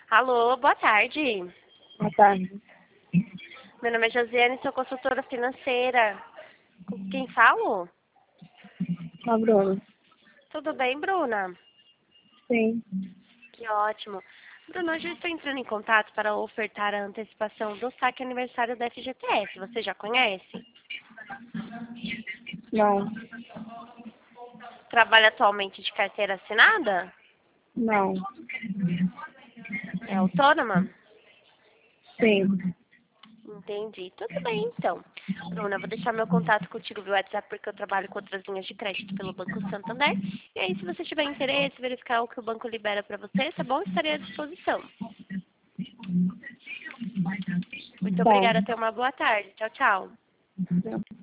Alô, boa tarde. Boa tarde. Meu nome é Josiane, sou consultora financeira. Com quem falo? Tá, Bruno? Tudo bem, Bruna? Sim. Que ótimo. Bruna, hoje eu estou entrando em contato para ofertar a antecipação do saque aniversário da FGTS. Você já conhece? Não. Trabalha atualmente de carteira assinada? Não. É autônoma? Sim. Entendi. Tudo bem, então. Bruna, vou deixar meu contato contigo via WhatsApp porque eu trabalho com outras linhas de crédito pelo Banco Santander. E aí, se você tiver interesse, verificar o que o banco libera para você, tá bom? Estarei à disposição. Muito Tá. obrigada. Tenha uma boa tarde. Tchau, tchau.